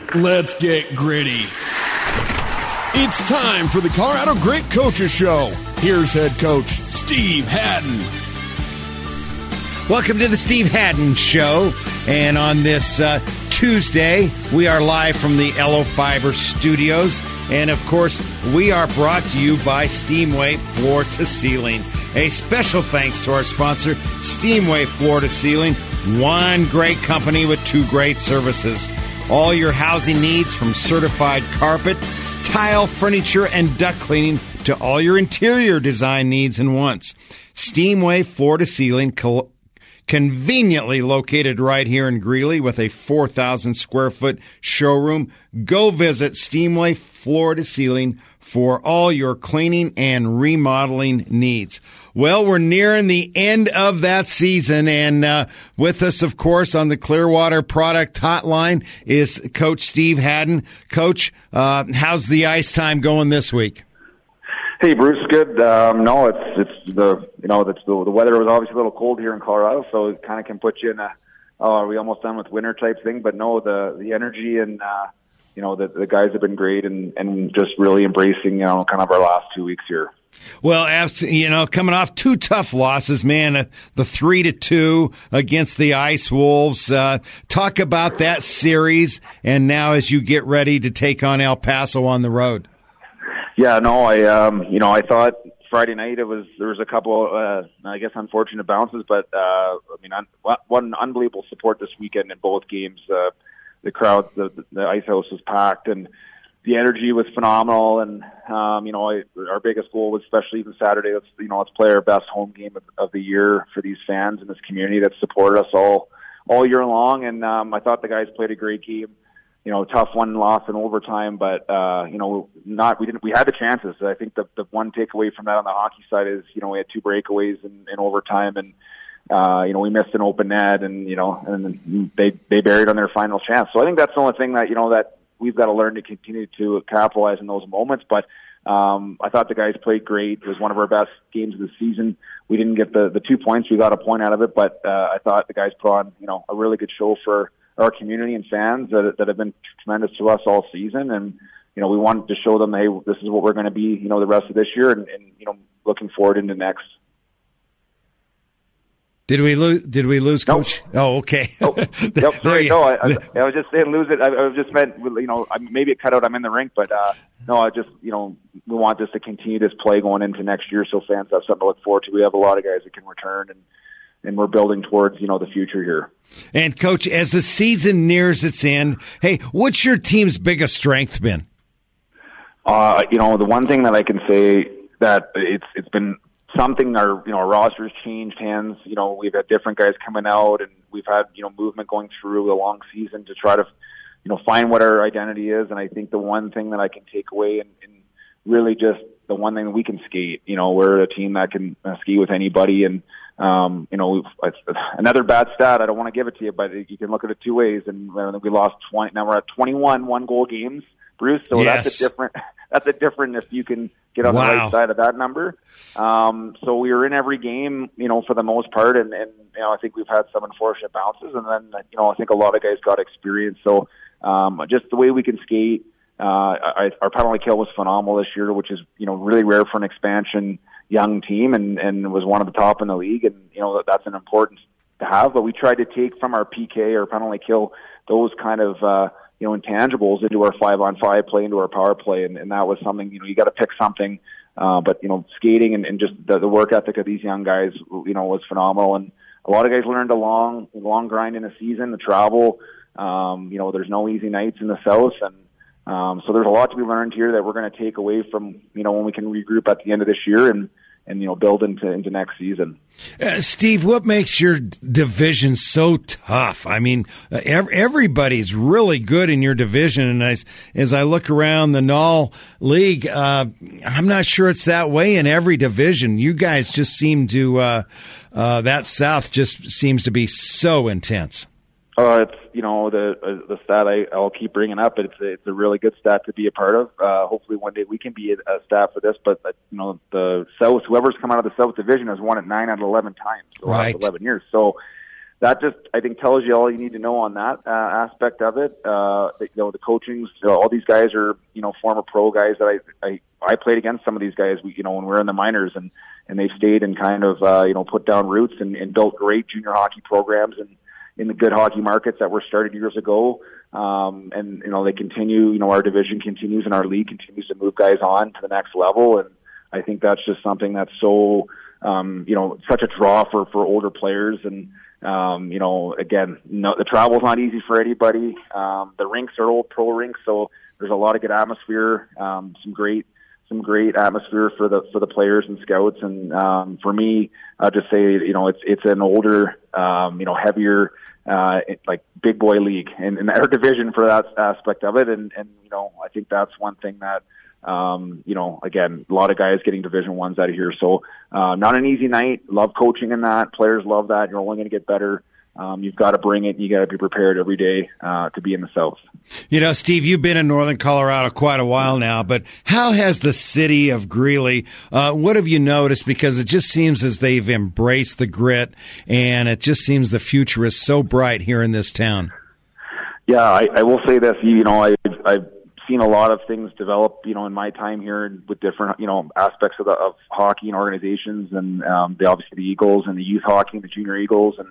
Let's get gritty. It's time for the Colorado Great Coaches Show. Here's head coach Steve Hadden. Welcome to the Steve Hadden Show. And on this Tuesday, we are live from the Elo Fiber Studios. And, of course, we are brought to you by Steamway Floor to Ceiling. A special thanks to our sponsor, Steamway Floor to Ceiling. One great company with two great services. All your housing needs, from certified carpet, tile, furniture, and duct cleaning to all your interior design needs and wants. Steamway Floor to Ceiling, conveniently located right here in Greeley with a 4,000 square foot showroom. Go visit Steamway Floor to Ceiling for all your cleaning and remodeling needs. Well, we're nearing the end of that season, and with us, of course, on the Clearwater Product Hotline is Coach Steve Hadden. Coach, how's the ice time going this week? Hey, Bruce. Good. No, it's the weather was obviously a little cold here in Colorado, so it kind of can put you in a are we almost done with winter type thing. But no, the energy and the guys have been great and just really embracing kind of our last 2 weeks here. Well, coming off two tough losses, man, the 3-2 against the Ice Wolves. Talk about that series, and now as you get ready to take on El Paso on the road. Yeah, no, I thought Friday night there was a couple, unfortunate bounces, but one unbelievable support this weekend in both games. The crowd, the ice house was packed, and the energy was phenomenal. And our biggest goal was, especially even Saturday, let's play our best home game of the year for these fans and this community that supported us all year long. And I thought the guys played a great game. Tough one loss in overtime, but we had the chances. I think the one takeaway from that on the hockey side is we had two breakaways in overtime, and we missed an open net, and they buried on their final chance. So I think that's the only thing that that we've got to learn to continue to capitalize in those moments. But I thought the guys played great. It was one of our best games of the season. We didn't get the 2 points. We got a point out of it, but I thought the guys put on a really good show for our community and fans that have been tremendous to us all season. And we wanted to show them, hey, this is what we're going to be the rest of this year, and looking forward into next. Did we lose, Coach? Nope. Oh, okay. Oh, yep, sorry. No, I was just saying lose it. I was just meant, maybe it cut out. I'm in the rink, but no, I just, we want this to continue this play going into next year, so fans have something to look forward to. We have a lot of guys that can return, and we're building towards, the future here. And Coach, as the season nears its end, hey, what's your team's biggest strength been? The one thing that I can say that it's been something, our roster's changed hands. We've had different guys coming out, and we've had, movement going through a long season to try to, find what our identity is. And I think the one thing that I can take away and really just the one thing that we can skate, we're a team that can ski with anybody. And, another bad stat, I don't want to give it to you, but you can look at it two ways. And we lost 20, now we're at 21 one-goal games, Bruce. So yes. That's a different if you can get on the right side of that number. So we were in every game, for the most part. And I think we've had some unfortunate bounces. And then, I think a lot of guys got experience. So just the way we can skate, our penalty kill was phenomenal this year, which is, really rare for an expansion young team, and was one of the top in the league. And, that's an important to have. But we tried to take from our PK or penalty kill those kind of, intangibles into our 5-on-5 play, into our power play. And that was something, you got to pick something. But, skating and just the work ethic of these young guys, was phenomenal. And a lot of guys learned a long grind in a season, the travel. There's no easy nights in the South. And so there's a lot to be learned here that we're going to take away from, when we can regroup at the end of this year and build into next season. Steve, what makes your division so tough? I mean, everybody's really good in your division, and as I look around the NAL League, I'm not sure it's that way in every division. You guys just seem to that South just seems to be so intense. It's the stat I'll keep bringing up. It's a really good stat to be a part of. Hopefully one day we can be a stat for this. But the South, whoever's come out of the South Division has won it 9 out of 11 times the last 11 years. So that just, I think, tells you all you need to know on that aspect of it. The coaching, all these guys are, former pro guys that I played against some of these guys, when we were in the minors, and they've stayed and kind of, put down roots and built great junior hockey programs and in the good hockey markets that were started years ago. They continue, our division continues and our league continues to move guys on to the next level. And I think that's just something that's so, such a draw for older players. And, again, the travel's not easy for anybody. The rinks are old pro rinks, so there's a lot of good atmosphere, some great atmosphere for the players and scouts. And for me, I'll just say, it's an older, heavier, like big boy league and our division for that aspect of it. And I think that's one thing that, again, a lot of guys getting Division Ones out of here. So not an easy night. Love coaching in that. Players love that. You're only going to get better. You've got to bring it. You got to be prepared every day to be in the South. Steve, you've been in Northern Colorado quite a while now, but how has the city of Greeley, what have you noticed? Because it just seems as they've embraced the grit, and it just seems the future is so bright here in this town. Yeah, I will say this. I've seen a lot of things develop, in my time here with different, aspects of hockey and organizations, and obviously the Eagles and the youth hockey and the junior Eagles, and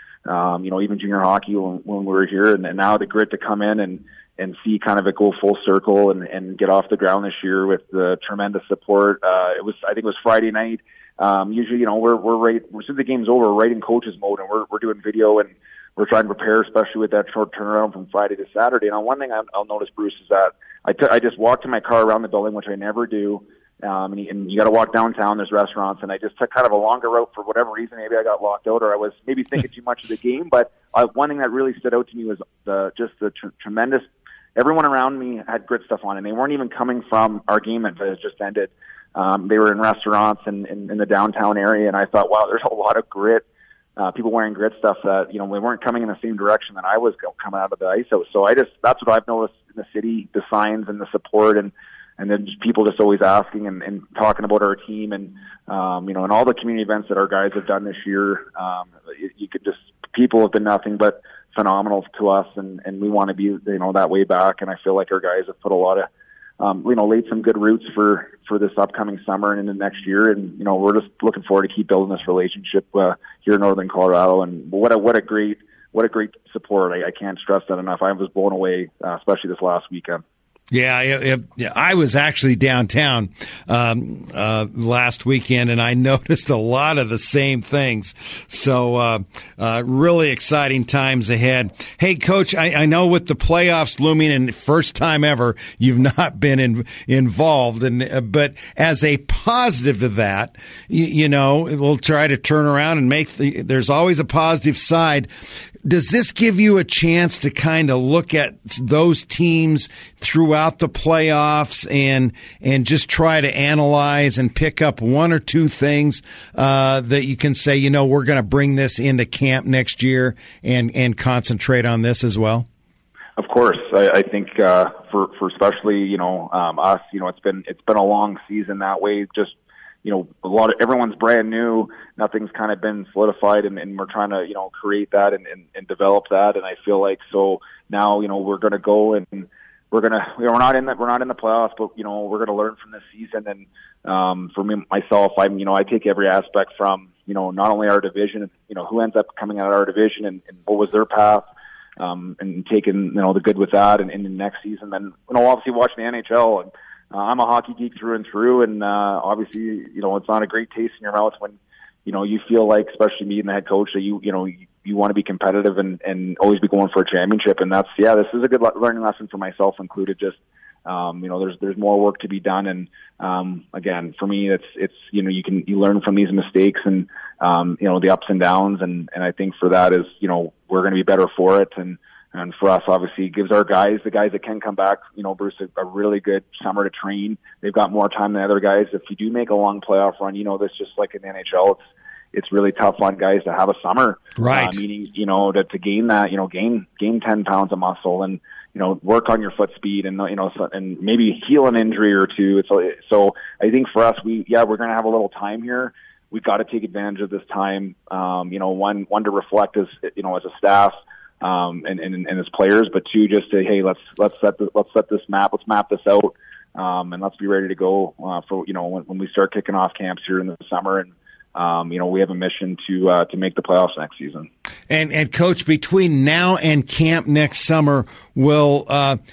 even junior hockey when we were here, and now the grit to come in and see kind of it go full circle and get off the ground this year with the tremendous support. I think it was Friday night. Usually, we're since the game's over, we're right in coaches mode, and we're doing video, and we're trying to prepare, especially with that short turnaround from Friday to Saturday. And one thing I'll notice, Bruce, is that I just walked in my car around the building, which I never do. And you got to walk downtown. There's restaurants, and I just took kind of a longer route for whatever reason. Maybe I got locked out, or I was maybe thinking too much of the game. But one thing that really stood out to me was the tremendous. Everyone around me had grit stuff on, and they weren't even coming from our game that has just ended. They were in restaurants and in the downtown area, and I thought, wow, there's a lot of grit. People wearing grit stuff that they weren't coming in the same direction that I was coming out of the ice out. So that's what I've noticed in the city, the signs and the support, and then just people just always asking and talking about our team and and all the community events that our guys have done this year. You could just, people have been nothing but phenomenal to us, and we want to be that way back. And I feel like our guys have put a lot of laid some good roots for this upcoming summer and into next year. And we're just looking forward to keep building this relationship here in Northern Colorado. And what a great support. I can't stress that enough. I was blown away, especially this last weekend. Yeah, I was actually downtown last weekend, and I noticed a lot of the same things. So really exciting times ahead. Hey, Coach, I know with the playoffs looming and first time ever, you've not been involved. But as a positive to that, we'll try to turn around and there's always a positive side. Does this give you a chance to kind of look at those teams throughout the playoffs and just try to analyze and pick up one or two things that you can say, we're going to bring this into camp next year and concentrate on this as well? Of course. I think for especially us, it's been a long season that way. Just everyone's brand new. Nothing's kind of been solidified, and we're trying to, create that and develop that. And I feel like so now, we're going to go and we're going to, we're not in the playoffs, but we're going to learn from this season. And for me, myself, I take every aspect from not only our division, who ends up coming out of our division and what was their path, and taking the good with that, and in the next season, then obviously watching the NHL. And I'm a hockey geek through and through, and obviously, it's not a great taste in your mouth when, you feel like, especially me and the head coach, that you want to be competitive and always be going for a championship. And this is a good learning lesson for myself included. Just, there's more work to be done. And, again, for me, it's you learn from these mistakes and, the ups and downs. And I think for that is, we're going to be better for it. And for us, obviously, it gives our guys, the guys that can come back, Bruce, a really good summer to train. They've got more time than other guys. If you do make a long playoff run, this just like in the NHL, it's really tough on guys to have a summer. Right. Meaning, to gain that, gain 10 pounds of muscle and, work on your foot speed and, and maybe heal an injury or two. So I think for us, we're going to have a little time here. we've got to take advantage of this time. One to reflect as as a staff and as players, but two, just say, hey, let's set this map, let's map this out, and let's be ready to go for when we start kicking off camps here in the summer. And we have a mission to make the playoffs next season. And Coach, between now and camp next summer, will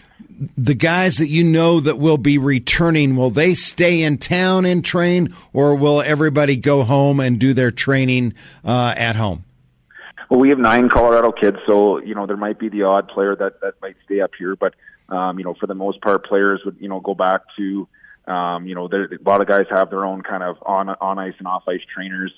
the guys that that will be returning, will they stay in town and train, or will everybody go home and do their training at home? Well, we have 9 Colorado kids, so there might be the odd player that might stay up here, but for the most part, players would go back to. A lot of guys have their own kind of on ice and off ice trainers.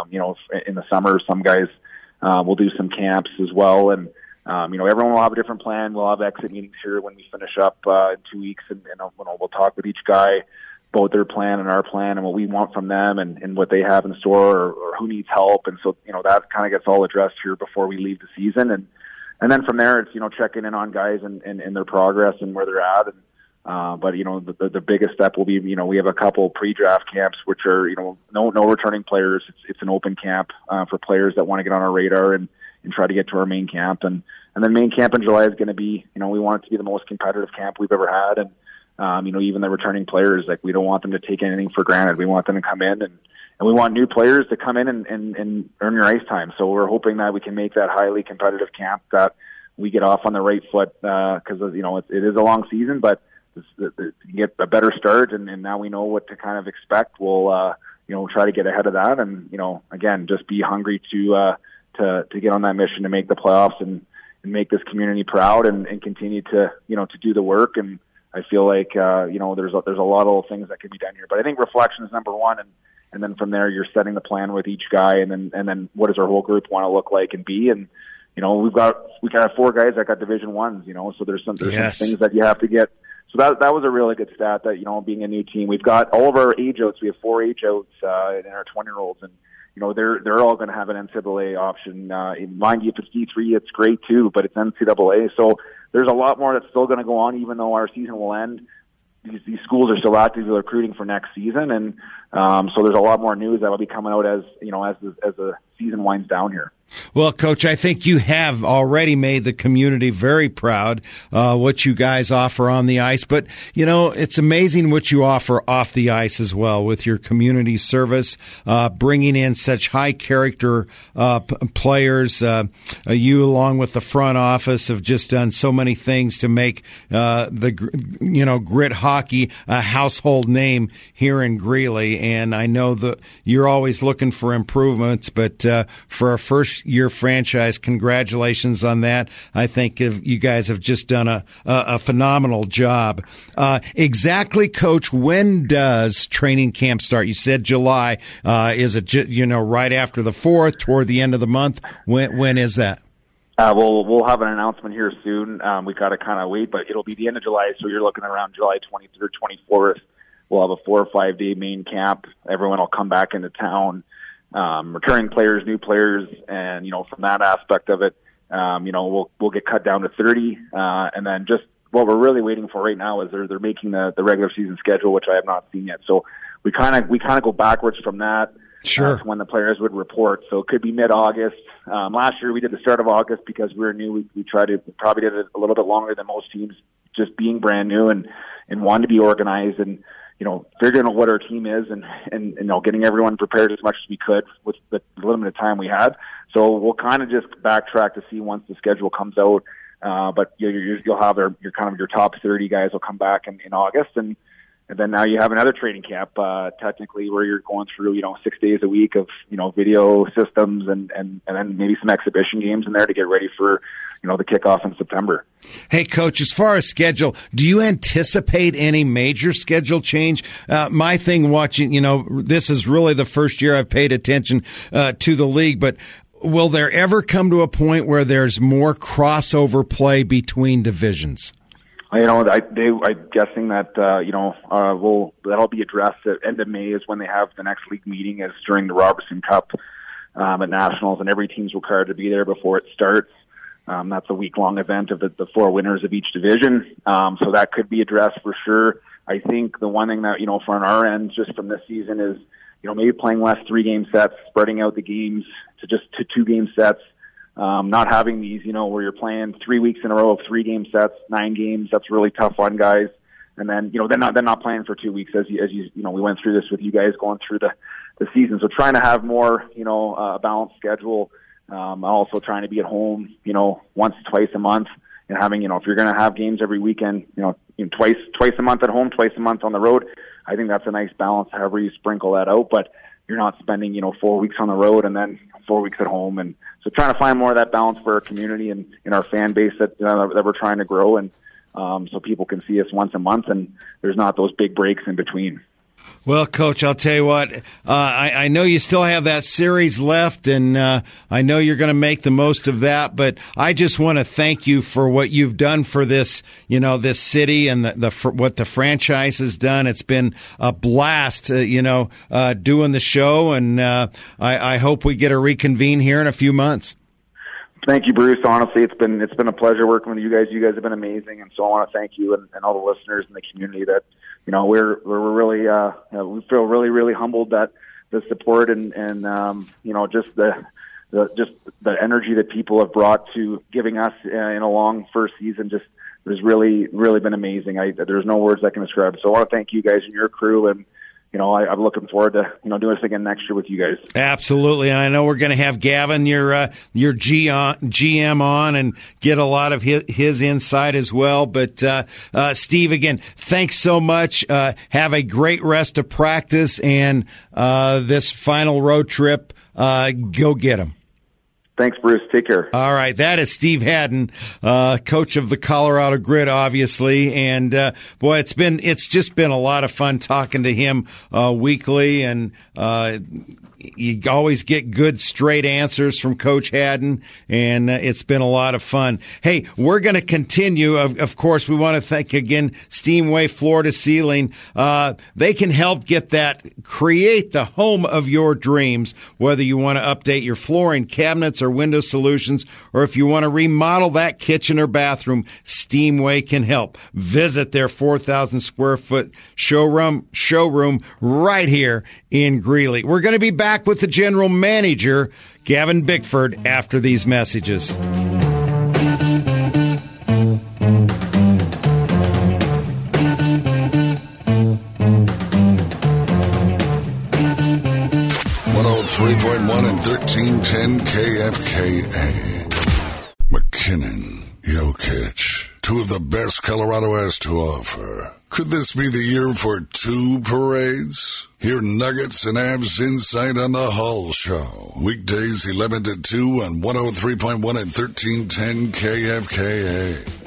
In the summer, some guys will do some camps as well, and everyone will have a different plan. We'll have exit meetings here when we finish up in 2 weeks, and we'll talk with each guy about their plan and our plan and what we want from them and what they have in store or who needs help. And so that kind of gets all addressed here before we leave the season, and then from there it's checking in on guys and their progress and where they're at. And but the biggest step will be we have a couple pre-draft camps which are no returning players. It's an open camp for players that want to get on our radar and try to get to our main camp, and then main camp in July is going to be we want it to be the most competitive camp we've ever had. And even the returning players, like, we don't want them to take anything for granted. We want them to come in and we want new players to come in and earn your ice time. So we're hoping that we can make that highly competitive camp, that we get off on the right foot because it is a long season, but to get a better start, and now we know what to kind of expect. We'll try to get ahead of that, and again, just be hungry to get on that mission to make the playoffs and make this community proud and continue to do the work. And I feel like there's a lot of things that can be done here, but I think reflection is number one, and then from there you're setting the plan with each guy, and then what does our whole group want to look like and be. And we got 4 guys that got Division I's, so there's some things that you have to get. So that was a really good stat that, being a new team, we've got all of our age outs. We have 4 age outs in our 20-year-olds, and they're all going to have an NCAA option. Mind you, if it's D3, it's great too, but it's NCAA. So there's a lot more that's still going to go on, even though our season will end. These schools are still actively recruiting for next season, and so there's a lot more news that will be coming out as the season winds down here. Well, Coach, I think you have already made the community very proud, what you guys offer on the ice. But, it's amazing what you offer off the ice as well with your community service, bringing in such high-character players. You, along with the front office, have just done so many things to make the Grit Hockey a household name here in Greeley. And I know that you're always looking for improvements, but for a first-year franchise, congratulations on that. I think you guys have just done a phenomenal job. Exactly, Coach, when does training camp start? You said July. Is it right after the 4th, toward the end of the month? When is that? We'll have an announcement here soon. We've got to kind of wait, but it'll be the end of July, so you're looking around July 23rd, 24th. We'll have a 4 or 5 day main camp. Everyone will come back into town. Returning players, new players, and from that aspect of it, we'll get cut down to 30, and then just what we're really waiting for right now is they're making the regular season schedule, which I have not seen yet. So we kind of go backwards from that. Sure. To when the players would report. So it could be mid-August. Last year we did the start of August because we were new. We probably did it a little bit longer than most teams, just being brand new and wanting to be organized and figuring out what our team is and getting everyone prepared as much as we could with the limited time we had. So we'll kind of just backtrack to see once the schedule comes out. But you'll have your top 30 guys will come back in August, and then now you have another training camp, technically, where you're going through 6 days a week of video systems and then maybe some exhibition games in there to get ready for the kickoff in September. Hey, Coach, as far as schedule, do you anticipate any major schedule change? My thing watching, this is really the first year I've paid attention to the league, but will there ever come to a point where there's more crossover play between divisions? I'm guessing that that'll be addressed at end of May is when they have the next league meeting, is during the Robertson Cup at Nationals, and every team's required to be there before it starts. That's a week-long event of the 4 winners of each division. So that could be addressed for sure. I think the one thing that, from our end, just from this season is, maybe playing less 3-game sets, spreading out the games to just to 2-game sets, not having these, where you're playing 3 weeks in a row of 3-game sets, 9 games. That's really tough on guys. And then, then not playing for 2 weeks as you we went through this with you guys going through the season. So trying to have more, a balanced schedule. Also trying to be at home, once, twice a month, and having, if you're going to have games every weekend, twice a month at home, twice a month on the road. I think that's a nice balance, however you sprinkle that out, but you're not spending, 4 weeks on the road and then 4 weeks at home. And so trying to find more of that balance for our community and in our fan base that we're trying to grow. And, so people can see us once a month and there's not those big breaks in between. Well, Coach, I'll tell you what, I know you still have that series left, and I know you're going to make the most of that, but I just want to thank you for what you've done for this, this city and what the franchise has done. It's been a blast, doing the show, and I hope we get to reconvene here in a few months. Thank you, Bruce. Honestly, it's been a pleasure working with you guys. You guys have been amazing, and so I want to thank you and all the listeners in the community that, we're really we feel really, really humbled that the support and just the energy that people have brought to giving us in a long first season just has really, really been amazing. There's no words I can describe it. So I want to thank you guys and your crew, and I'm looking forward to doing this again next year with you guys. Absolutely, and I know we're going to have Gavin, your GM, on and get a lot of his insight as well. But Steve, again, thanks so much. Have a great rest of practice and this final road trip. Go get them. Thanks, Bruce. Take care. All right. That is Steve Hadden, coach of the Colorado Grit, obviously. And, boy, it's just been a lot of fun talking to him, weekly. And, you always get good, straight answers from Coach Hadden, and it's been a lot of fun. Hey, we're going to continue. Of course, we want to thank again Steamway Floor to Ceiling. They can help create the home of your dreams, whether you want to update your flooring, cabinets, or window solutions, or if you want to remodel that kitchen or bathroom, Steamway can help. Visit their 4,000 square foot showroom right here in Greeley. We're going to be back with the general manager, Gavin Bickford, after these messages. 103.1 and 1310 KFKA. McKinnon, Jokic, two of the best Colorado has to offer. Could this be the year for two parades? Hear Nuggets and Avs insight on the Hull Show. Weekdays 11 to 2 on 103.1 and 1310 KFKA.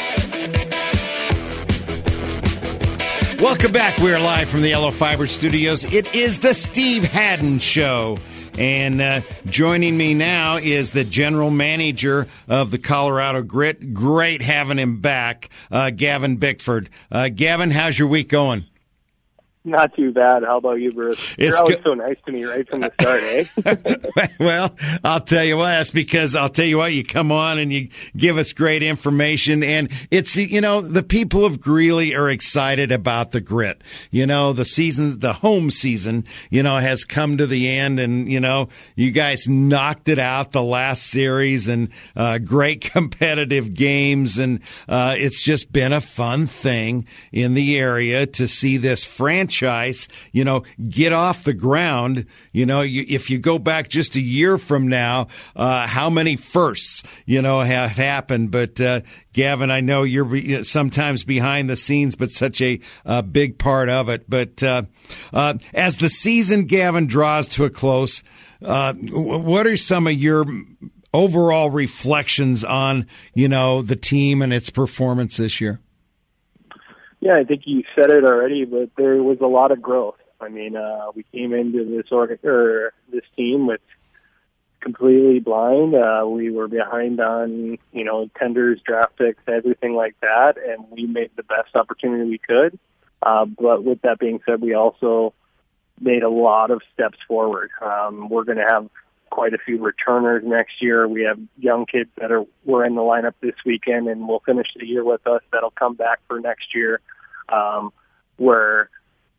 Welcome back. We're live from the Yellow Fiber Studios. It is the Steve Hadden Show. And joining me now is the general manager of the Colorado Grit. Great having him back, Gavin Bickford. Gavin, how's your week going? Not too bad. How about you, Bruce? You're always so nice to me right from the start, eh? Well, I'll tell you what. That's because you come on and you give us great information. And it's, the people of Greeley are excited about the Grit. The home season, has come to the end. And, you guys knocked it out the last series and great competitive games. And it's just been a fun thing in the area to see this franchise, get off the ground. If you go back just a year from now, how many firsts, have happened. But, Gavin, I know you're sometimes behind the scenes, but such a big part of it. But as the season, Gavin, draws to a close, what are some of your overall reflections on, the team and its performance this year? Yeah, I think you said it already, but there was a lot of growth. I mean, we came into this team with completely blind. We were behind on, tenders, draft picks, everything like that, and we made the best opportunity we could. But with that being said, we also made a lot of steps forward. We're going to have quite a few returners next year. We have young kids that were in the lineup this weekend and will finish the year with us that'll come back for next year. We're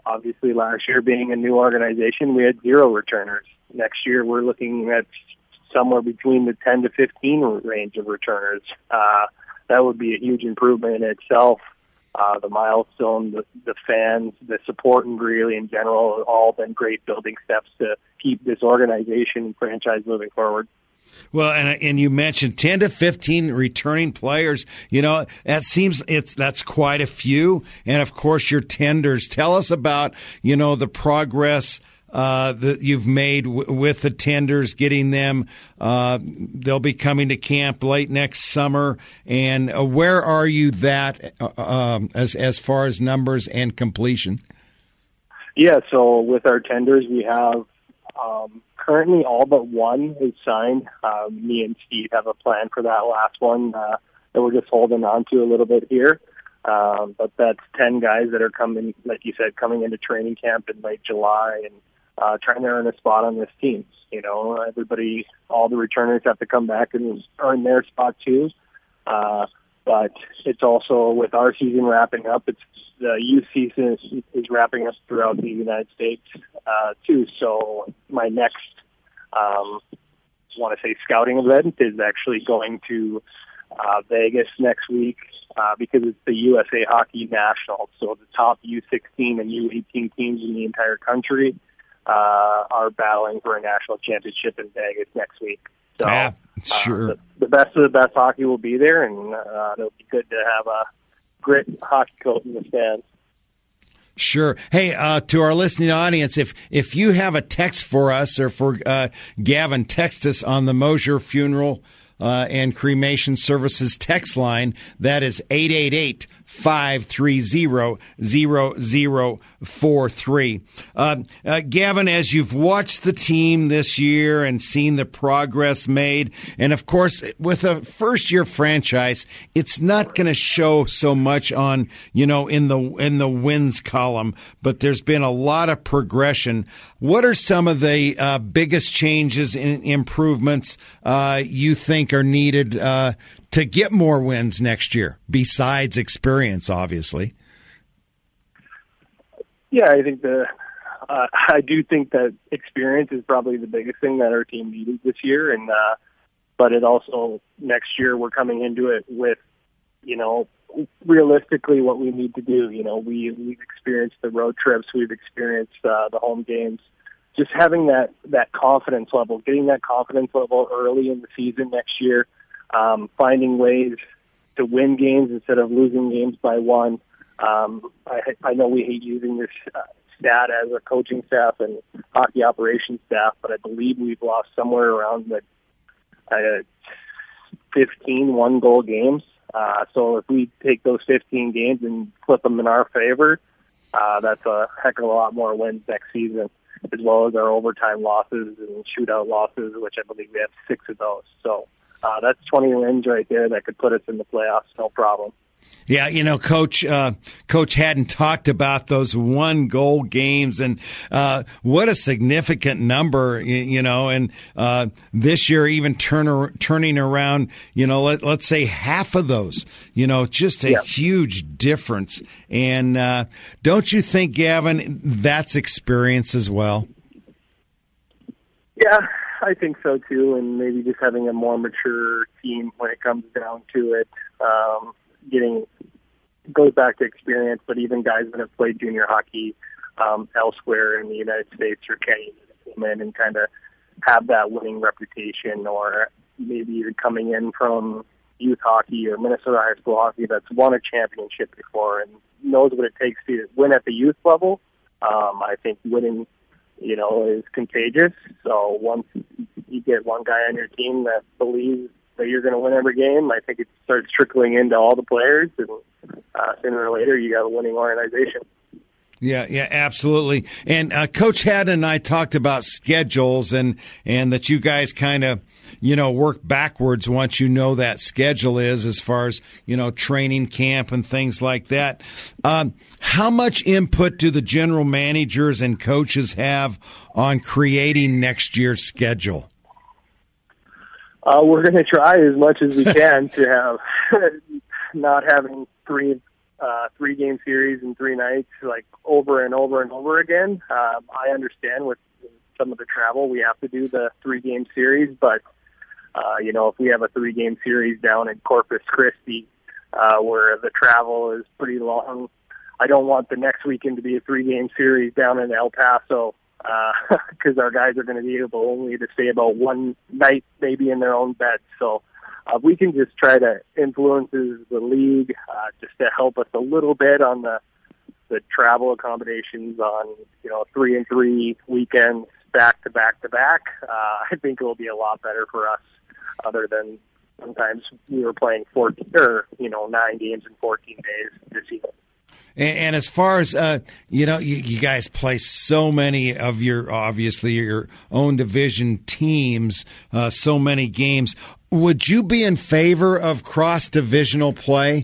obviously last year being a new organization, we had 0 returners. Next year, we're looking at somewhere between the 10 to 15 range of returners. That would be a huge improvement in itself. The milestone, the fans, the support, and really in general, have all been great building steps to keep this organization and franchise moving forward. Well, and you mentioned 10 to 15 returning players. You know, that's quite a few. And of course, your tenders. Tell us about, you know, the progress that you've made with the tenders, getting them. They'll be coming to camp late next summer. And where are you as far as numbers and completion? Yeah, so with our tenders, we have currently all but one is signed. Me and Steve have a plan for that last one that we're just holding on to a little bit here. But that's 10 guys that are coming, like you said, coming into training camp in late July and trying to earn a spot on this team. You know, everybody, all the returners have to come back and earn their spot too. But it's also, with our season wrapping up, it's the youth season is wrapping up throughout the United States too. So my next, scouting event is actually going to Vegas next week because it's the USA Hockey Nationals. So the top U16 and U18 teams in the entire country are battling for a national championship in Vegas next week. So yeah, sure. The best of the best hockey will be there, and it'll be good to have a great hockey coach in the stands. Sure. Hey, to our listening audience, if you have a text for us or for Gavin, text us on the Mosier Funeral and Cremation Services text line. That is 888-530-0043. Gavin, as you've watched the team this year and seen the progress made, and of course, with a first-year franchise, it's not going to show so much on, you know, in the wins column, but there's been a lot of progression. What are some of the biggest changes and improvements you think are needed to get more wins next year, besides experience, obviously? Yeah, I think I do think that experience is probably the biggest thing that our team needed this year, and but it also, next year we're coming into it with, you know, realistically what we need to do. You know, we've experienced the road trips, we've experienced the home games. Just having that confidence level, getting that confidence level early in the season next year. Finding ways to win games instead of losing games by one. I know we hate using this stat as a coaching staff and hockey operations staff, but I believe we've lost somewhere around the 15 one-goal games. So if we take those 15 games and flip them in our favor, that's a heck of a lot more wins next season, as well as our overtime losses and shootout losses, which I believe we have 6 of those. So that's 20 wins right there that could put us in the playoffs, no problem. Yeah, you know, Coach hadn't talked about those 1-goal games, and what a significant number, you know. And this year, even turning around, you know, let's say half of those, you know, just a huge difference. And don't you think, Gavin, that's experience as well? Yeah, I think so too, and maybe just having a more mature team when it comes down to it. Goes back to experience, but even guys that have played junior hockey elsewhere in the United States or Canada come in and kind of have that winning reputation, or maybe even coming in from youth hockey or Minnesota high school hockey that's won a championship before and knows what it takes to win at the youth level. I think winning, you know, is contagious. So once you get one guy on your team that believes that you're going to win every game, I think it starts trickling into all the players, and sooner or later you got a winning organization. Yeah, absolutely. And Coach Haddon and I talked about schedules and that you guys kind of, you know, work backwards once you know that schedule is, as far as, you know, training camp and things like that. How much input do the general managers and coaches have on creating next year's schedule? We're going to try as much as we can to have not having 3 3-game series in 3 nights, like over and over and over again. I understand with some of the travel, we have to do the 3-game series, but if we have a 3-game series down in Corpus Christi, where the travel is pretty long, I don't want the next weekend to be a 3-game series down in El Paso, because our guys are going to be able only to stay about one night maybe in their own bed. So we can just try to influence the league just to help us a little bit on the travel accommodations on 3-and-3 weekends back to back to back. I think it will be a lot better for us, other than sometimes we were playing 9 games in 14 days this season. And as far as, you guys play so many of your own division teams, so many games. Would you be in favor of cross-divisional play?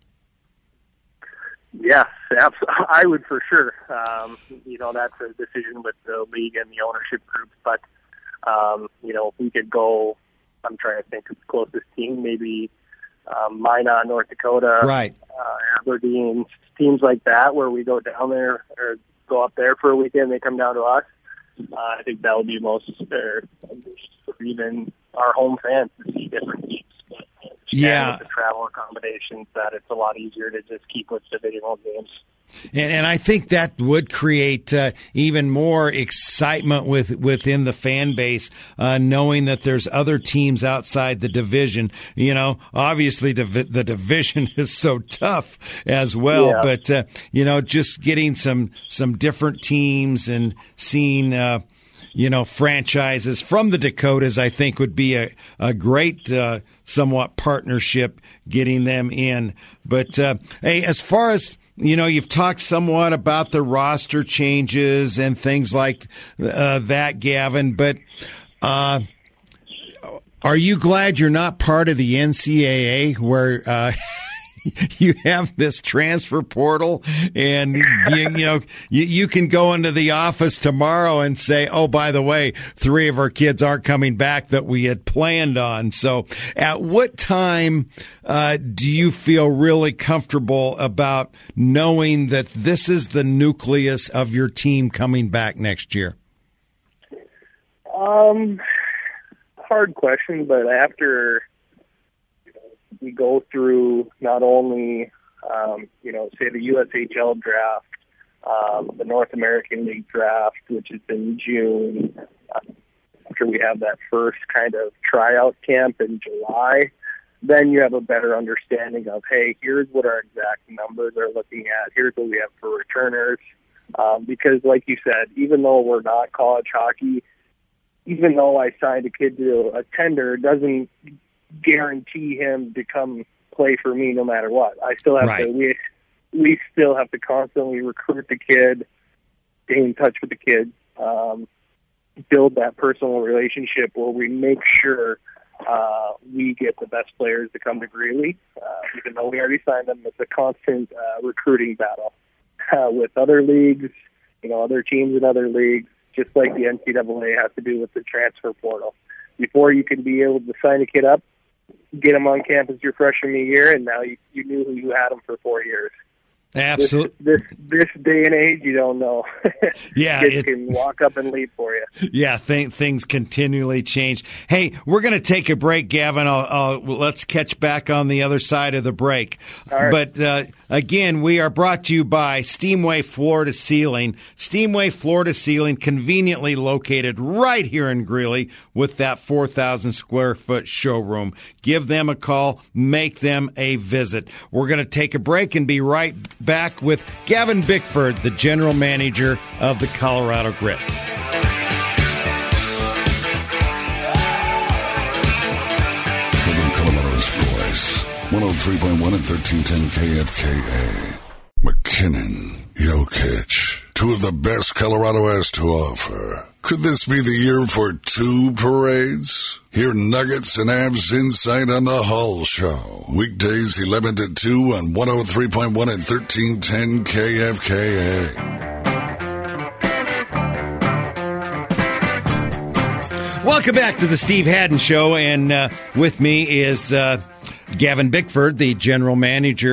Yes, I would for sure. That's a decision with the league and the ownership group. But, if we could go, I'm trying to think of the closest team, maybe Minot, North Dakota, right. Aberdeen, teams like that, where we go down there or go up there for a weekend, they come down to us. I think that would be most fair for even our home fans to see different teams. But with the travel accommodations, that it's a lot easier to just keep with divisional games. And I think that would create even more excitement within the fan base, knowing that there's other teams outside the division. Obviously the division is so tough as well, but just getting some different teams and seeing franchises from the Dakotas, I think would be a great somewhat partnership, getting them in. But hey, as far as you've talked somewhat about the roster changes and things like that, Gavin, but are you glad you're not part of the NCAA where you have this transfer portal and you can go into the office tomorrow and say, oh, by the way, 3 of our kids aren't coming back that we had planned on. So at what time do you feel really comfortable about knowing that this is the nucleus of your team coming back next year? Hard question, but after we go through not only, say the USHL draft, the North American League draft, which is in June, after we have that first kind of tryout camp in July, then you have a better understanding of, hey, here's what our exact numbers are looking at. Here's what we have for returners. Because like you said, even though we're not college hockey, even though I signed a kid to a tender, doesn't guarantee him to come play for me no matter what. I still have to. We still have to constantly recruit the kid, stay in touch with the kid, build that personal relationship where we make sure we get the best players to come to Greeley. Even though we already signed them, it's a constant recruiting battle with other leagues, other teams in other leagues, just like the NCAA has to do with the transfer portal. Before you can be able to sign a kid up, get him on campus your freshman year, and now you knew who you had him for 4 years. Absolutely. This day and age, you don't know. Yeah, it can walk up and leave for you. Yeah, things continually change. Hey, we're going to take a break, Gavin. Let's catch back on the other side of the break. All right. But again, we are brought to you by Steamway Floor to Ceiling. Steamway Floor to Ceiling, conveniently located right here in Greeley with that 4,000 square foot showroom. Give them a call. Make them a visit. We're going to take a break and be right back with Gavin Bickford, the general manager of the Colorado Grit. Living Colorado's voice, 103.1 and 1310 KFKA. McKinnon, Jokic, 2 of the best Colorado has to offer. Could this be the year for 2 parades? Hear Nuggets and Avs Insight on the Hull Show. Weekdays 11 to 2 on 103.1 and 1310 KFKA. Welcome back to the Steve Haddon Show, and with me is Gavin Bickford, the general manager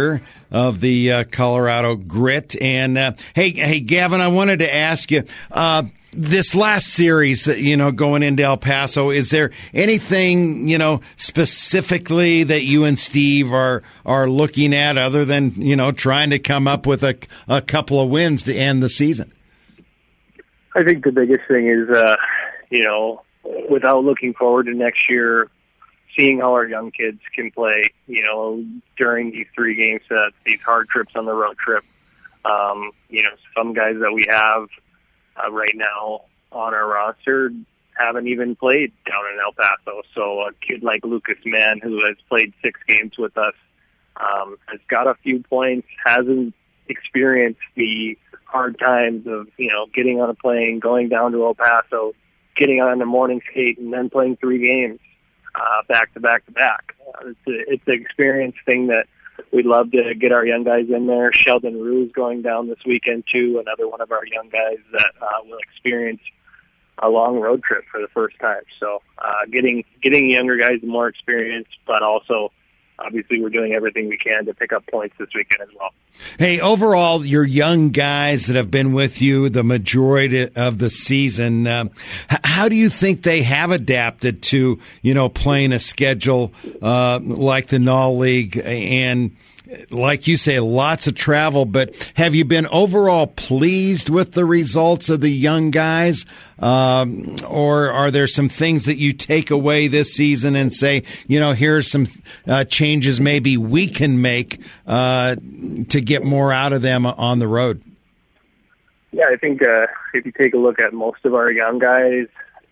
of the Colorado Grit. And hey, Gavin, I wanted to ask you. This last series, going into El Paso, is there anything, specifically that you and Steve are looking at other than, trying to come up with a couple of wins to end the season? I think the biggest thing is, without looking forward to next year, seeing how our young kids can play, during these 3 game sets, these hard trips on the road trip. Some guys that we have right now on our roster haven't even played down in El Paso. So a kid like Lucas Mann, who has played 6 games with us, has got a few points, hasn't experienced the hard times of, getting on a plane, going down to El Paso, getting on the morning skate, and then playing 3 games back to back to back. It's an experience thing that we'd love to get our young guys in there. Sheldon Rue's going down this weekend, too, another one of our young guys that will experience a long road trip for the first time. So getting younger guys more experience, but also, obviously, we're doing everything we can to pick up points this weekend as well. Hey, overall, your young guys that have been with you the majority of the season, how do you think they have adapted to, playing a schedule like the NAL League and, like you say, lots of travel? But have you been overall pleased with the results of the young guys? Or are there some things that you take away this season and say, here's some changes maybe we can make to get more out of them on the road? Yeah, I think if you take a look at most of our young guys,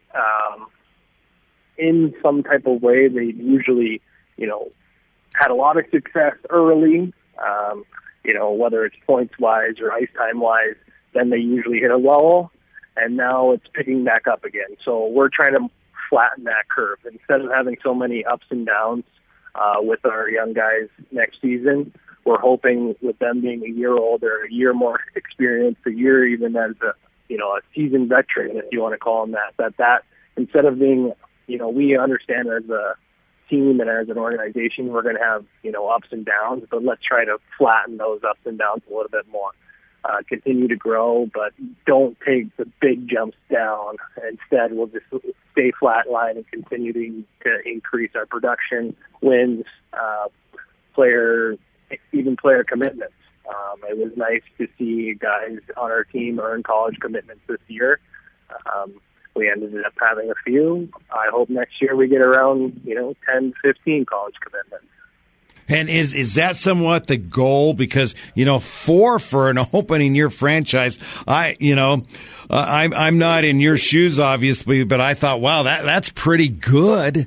in some type of way, they usually, had a lot of success early, whether it's points-wise or ice time-wise, then they usually hit a lull, and now it's picking back up again. So we're trying to flatten that curve. Instead of having so many ups and downs with our young guys next season, we're hoping with them being a year older, a year more experienced, a year even as a seasoned veteran, if you want to call them that instead of being, we understand as a team and as an organization, we're going to have, ups and downs, but let's try to flatten those ups and downs a little bit more. Continue to grow, but don't take the big jumps down. Instead, we'll just stay flatline and continue to increase our production, wins, player commitments. It was nice to see guys on our team earn college commitments this year. We ended up having a few. I hope next year we get around, 10, 15 college commitments. And is that somewhat the goal? Because, 4 for an opening year franchise, I'm not in your shoes, obviously, but I thought, wow, that's pretty good.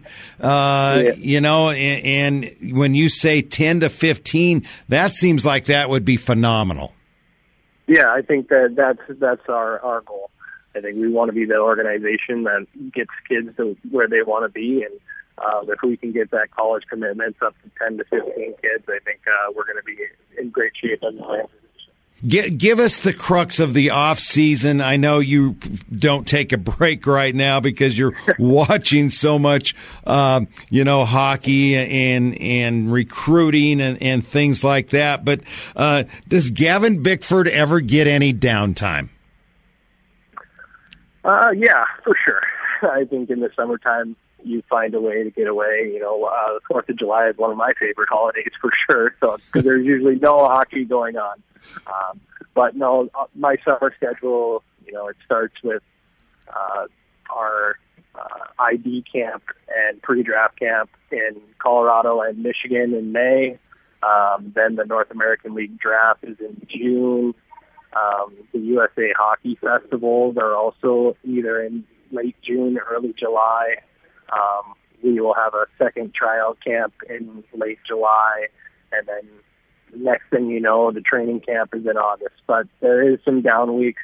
And when you say 10 to 15, that seems like that would be phenomenal. Yeah, I think that's our goal. I think we want to be the organization that gets kids to where they want to be, and if we can get that college commitments up to 10 to 15 kids, I think we're going to be in great shape as a organization. Give us the crux of the off season. I know you don't take a break right now because you're watching so much, hockey and recruiting and things like that. But does Gavin Bickford ever get any downtime? Yeah, for sure. I think in the summertime, you find a way to get away. The 4th of July is one of my favorite holidays for sure. So, because there's usually no hockey going on. But no, my summer schedule, it starts with our ID camp and pre-draft camp in Colorado and Michigan in May. Then the North American League draft is in June. The USA Hockey Festivals are also either in late June or early July. We will have a second tryout camp in late July, and then next thing you know, the training camp is in August. But there is some down weeks.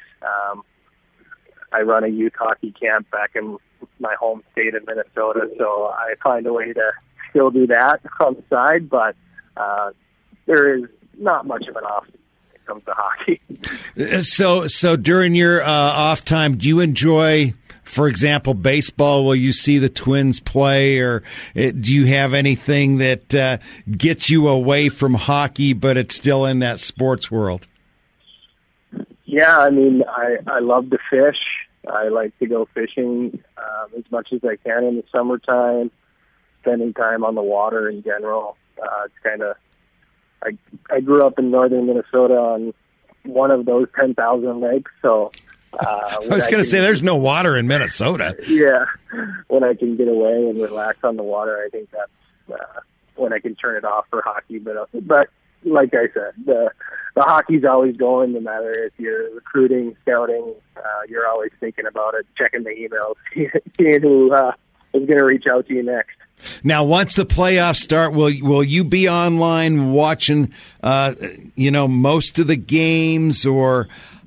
I run a youth hockey camp back in my home state of Minnesota, so I find a way to still do that on the side, but there is not much of an off when it comes to hockey. So during your off time, do you enjoy for example, baseball? Will you see the Twins play, or do you have anything that gets you away from hockey, but it's still in that sports world? Yeah, I mean, I love to fish. I like to go fishing as much as I can in the summertime, spending time on the water in general. It's kind of, I grew up in northern Minnesota on one of those 10,000 lakes, so... I was going to say, there's no water in Minnesota. Yeah, when I can get away and relax on the water, I think that's when I can turn it off for hockey. But like I said, the hockey's always going, no matter if you're recruiting, scouting, you're always thinking about it, checking the emails, seeing who is going to reach out to you next. Now, once the playoffs start, will you be online watching, most of the games, or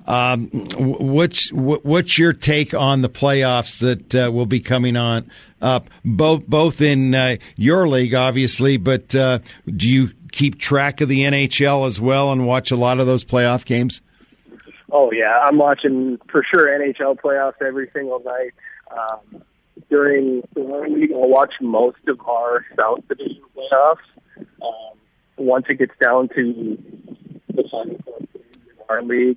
what's your take on the playoffs that will be coming on up, both in your league, obviously, but do you keep track of the NHL as well and watch a lot of those playoff games? Oh, yeah. I'm watching, for sure, NHL playoffs every single night. During the league, I'll watch most of our South Division playoffs. Once it gets down to the final in our league,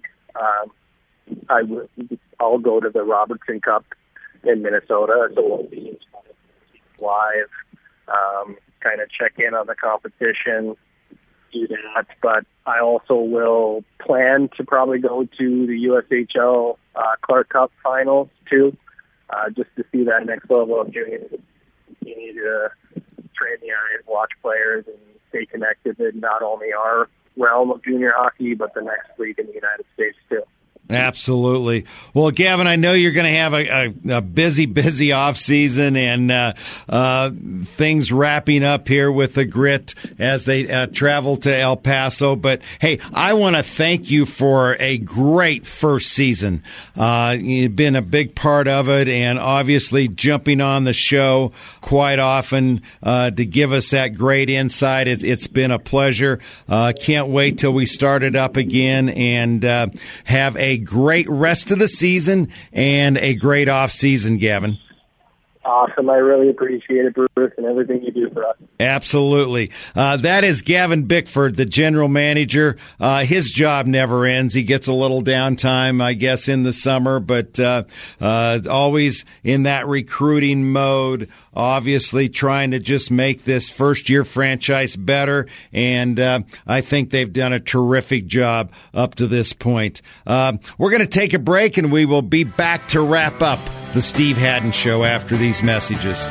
I'll go to the Robertson Cup in Minnesota, so we'll be live, kind of check in on the competition, do that. But I also will plan to probably go to the USHL Clark Cup finals too, just to see that next level of junior. You need to train the eye and watch players and stay connected in not only our realm of junior hockey, but the next league in the United States too. Absolutely. Well, Gavin, I know you're going to have a busy off season and things wrapping up here with the Grit as they travel to El Paso. But hey, I want to thank you for a great first season. You've been a big part of it, and obviously jumping on the show quite often to give us that great insight. It's been a pleasure. Can't wait till we start it up again and have a great rest of the season and a great off season, Gavin. Awesome. I really appreciate it, Bruce, and everything you do for us. Absolutely. That is Gavin Bickford, the general manager. His job never ends. He gets a little downtime, I guess, in the summer, but always in that recruiting mode, obviously trying to just make this first-year franchise better, and I think they've done a terrific job up to this point. We're going to take a break, and we will be back to wrap up the Steve Hadden Show after these messages.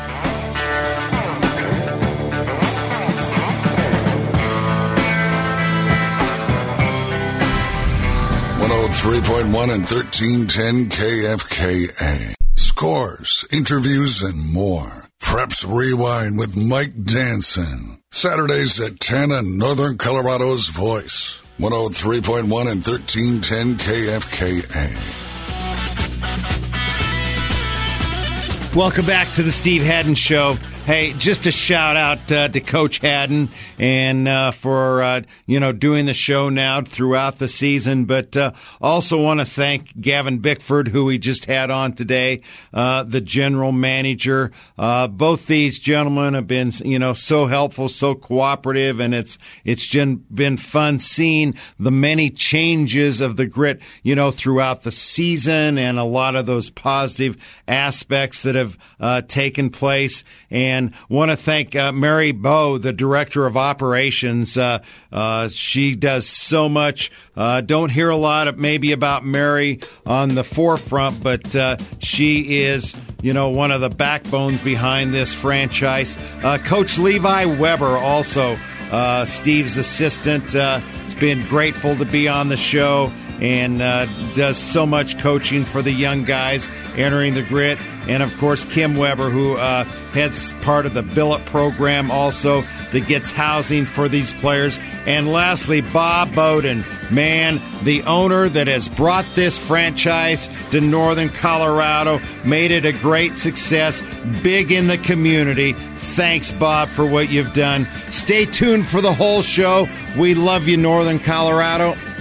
103.1 and 1310 KFKA. Scores, interviews, and more. Preps Rewind with Mike Danson. Saturdays at 10 on Northern Colorado's Voice. 103.1 and 1310 KFKA. Welcome back to the Steve Hadden Show. Hey, just a shout out to Coach Hadden and for doing the show now throughout the season, but also want to thank Gavin Bickford, who we just had on today, the general manager. Both these gentlemen have been so helpful, so cooperative, and it's been fun seeing the many changes of the Grit throughout the season and a lot of those positive aspects that have taken place. And want to thank Mary Bowe, the Director of Operations. She does so much. Don't hear a lot maybe about Mary on the forefront, but she is, one of the backbones behind this franchise. Coach Levi Weber, also Steve's assistant, has been grateful to be on the show and does so much coaching for the young guys entering the Grit. And, of course, Kim Weber, who heads part of the Billet program also that gets housing for these players. And lastly, Bob Bowden, man, the owner that has brought this franchise to Northern Colorado, made it a great success, big in the community. Thanks, Bob, for what you've done. Stay tuned for the whole show. We love you, Northern Colorado.